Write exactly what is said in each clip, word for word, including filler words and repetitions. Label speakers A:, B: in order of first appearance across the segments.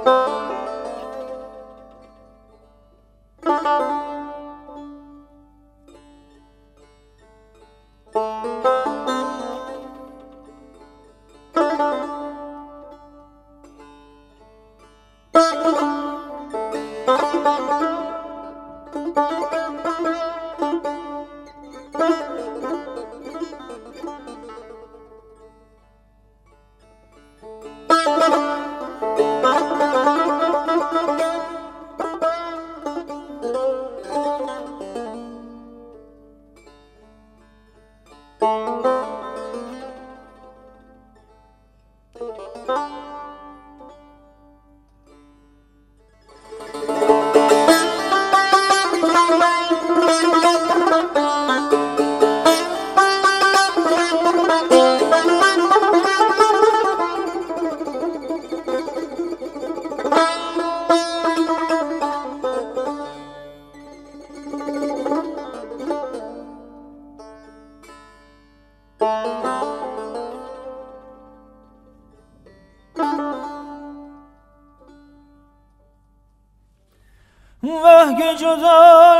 A: وه که جدا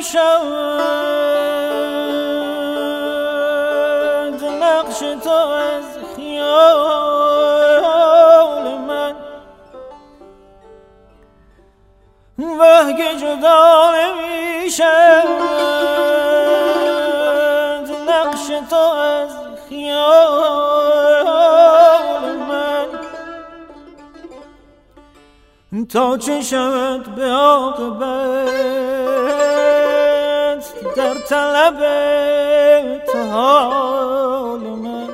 A: نمی‌شود نقش تو از خیال من، وه که جدا نمی‌شود نقش تو از خیال من، تا چه شود به عاقبت در طلب تو حال من.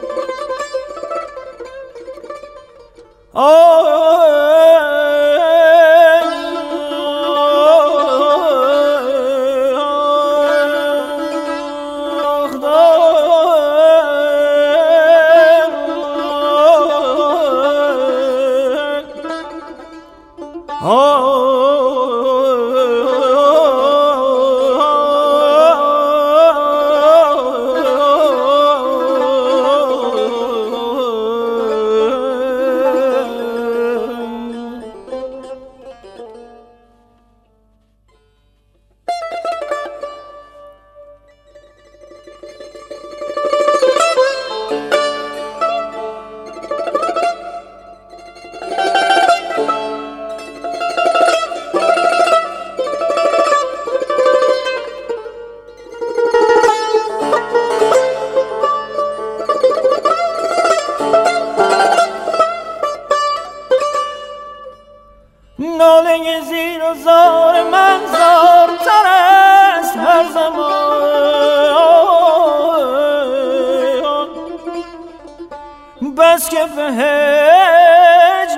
A: ناله زیر و زار من زارتر است هر زمان، بس که به هج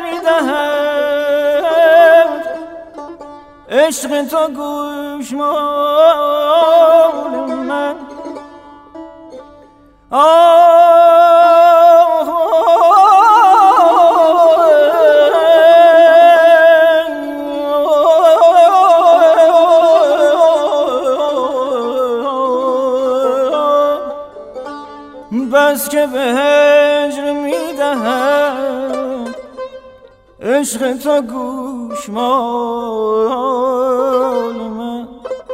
A: میدهد عشق تو گوشمال من. بس که به هجر میدهد عشق تو گوشمال من.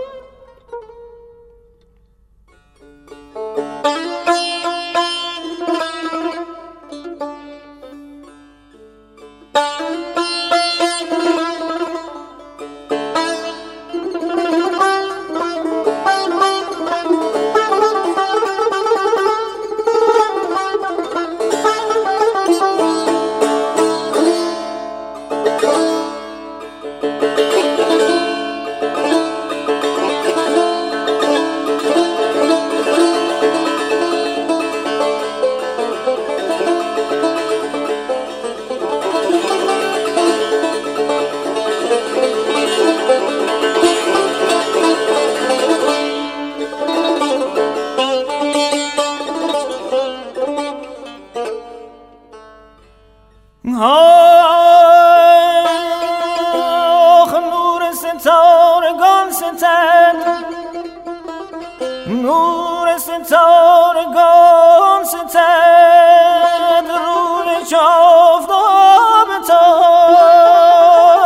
A: آخ نور ستارگان ستد، نور ستارگان ستد روی چافتاب تار.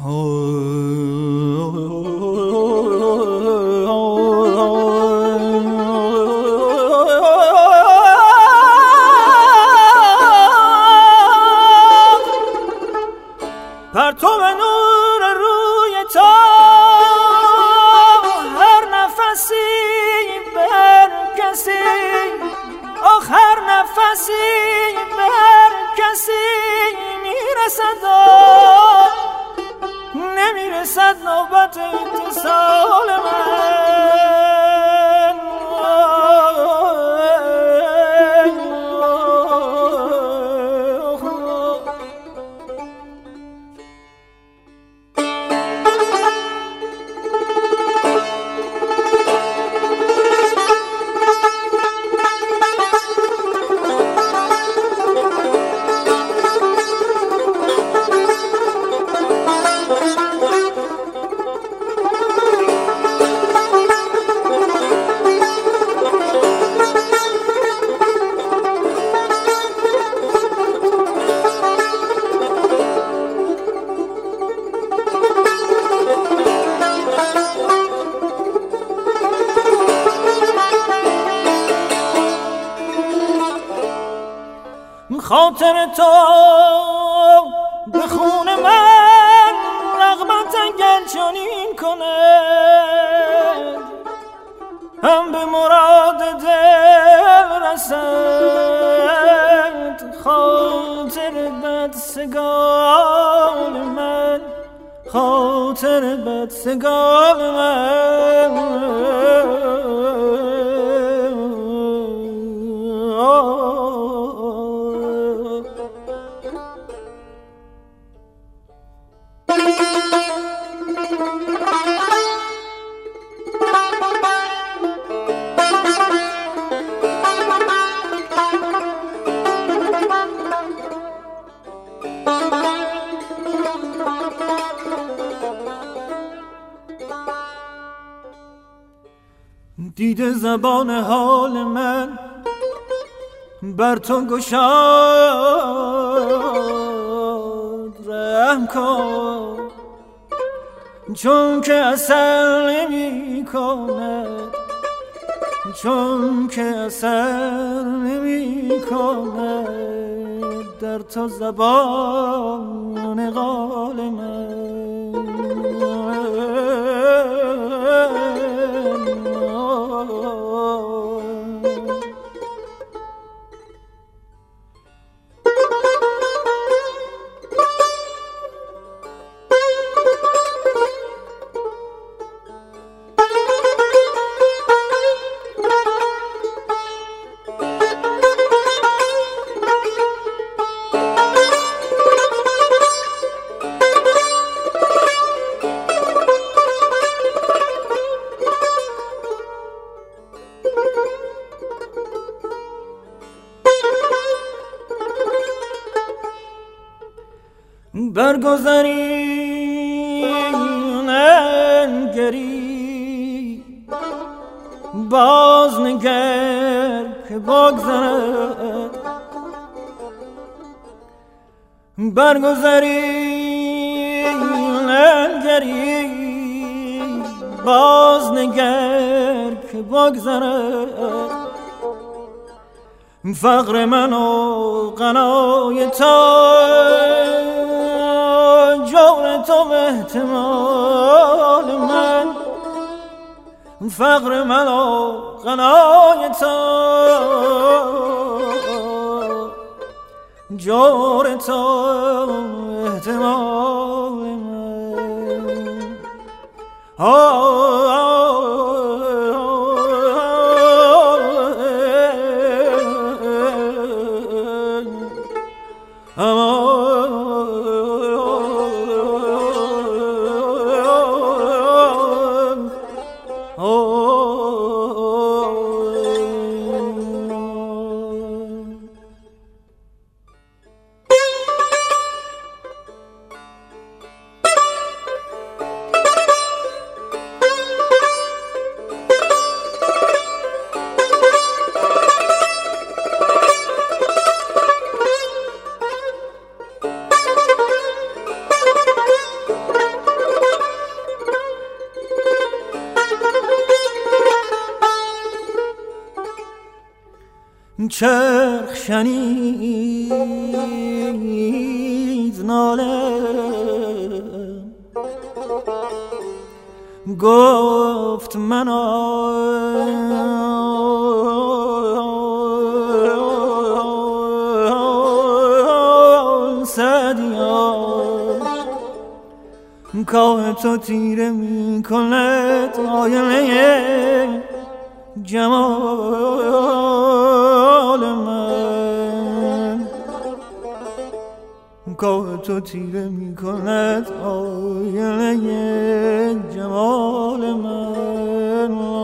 A: پرتو نور روی تو هر نفسی بر کسی، آخ هر نفسی بر کسی میرسد و نمیرسد نوبت اتصال من. خاطر تو به خون من رغبت اگر چنین کند، هم به مراد دل رسد. خاطر بدسگال من، خاطر بدسگال من. دیده زبان حال من بر تو گشاد، رحم کن چون که اثر نمی کند، چون که اثر نمی کند در تو زبان قال من. برگذری ننگری باز نگر که بگذرد، برگذری ننگری باز نگر که بگذرد. فقر من و غنای تو جور تو احتمال من، فقر من و غنای تو جور تو احتمال من. آه چرخ شنید ناله گفت من سعدیا کاه تو تیره می کند آینه جمال من کاه تو تیره می کند آینه جمال من